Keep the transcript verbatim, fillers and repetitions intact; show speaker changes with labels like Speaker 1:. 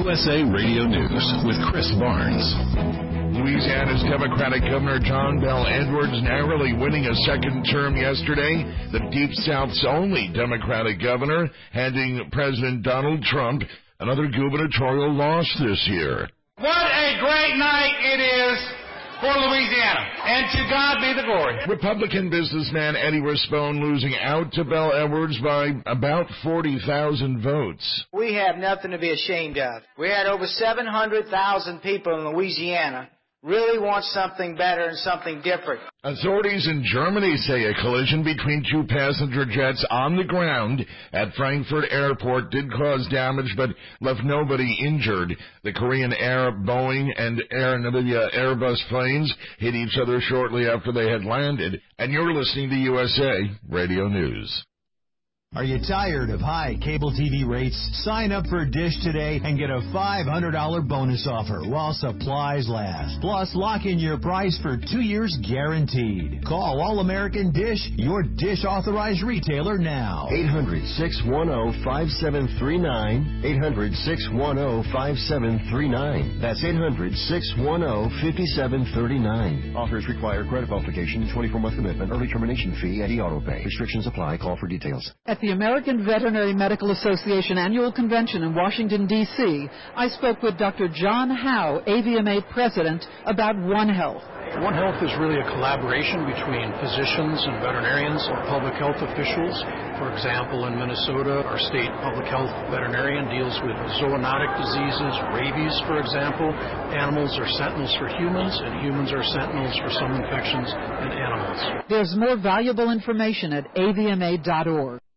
Speaker 1: U S A Radio News with Chris Barnes.
Speaker 2: Louisiana's Democratic Governor John Bel Edwards narrowly winning a second term yesterday. The Deep South's only Democratic governor, handing President Donald Trump another gubernatorial loss this year.
Speaker 3: What a great night it is for Louisiana, and to God be the glory.
Speaker 2: Republican businessman Eddie Raspone losing out to Bel Edwards by about forty thousand votes.
Speaker 4: We have nothing to be ashamed of. We had over seven hundred thousand people in Louisiana really want something better and something different.
Speaker 2: Authorities in Germany say a collision between two passenger jets on the ground at Frankfurt Airport did cause damage but left nobody injured. The Korean Air, Boeing, and Air Namibia Airbus planes hit each other shortly after they had landed. And you're listening to U S A Radio News.
Speaker 5: Are you tired of high cable T V rates? Sign up for Dish today and get a five hundred dollars bonus offer while supplies last. Plus, lock in your price for two years guaranteed. Call All-American Dish, your Dish authorized retailer now.
Speaker 6: eight hundred, six one zero, five seven three nine. eight hundred, six one zero, five seven three nine. That's eight hundred, six one zero, five seven three nine. Offers require credit qualification, twenty-four month commitment, early termination fee, and e-auto pay. Restrictions apply. Call for details.
Speaker 7: At the American Veterinary Medical Association Annual Convention in Washington, D C, I spoke with Doctor John Howe, A V M A President, about One Health.
Speaker 8: One Health is really a collaboration between physicians and veterinarians and public health officials. For example, in Minnesota, our state public health veterinarian deals with zoonotic diseases, rabies, for example. Animals are sentinels for humans, and humans are sentinels for some infections in animals.
Speaker 7: There's more valuable information at A V M A dot org.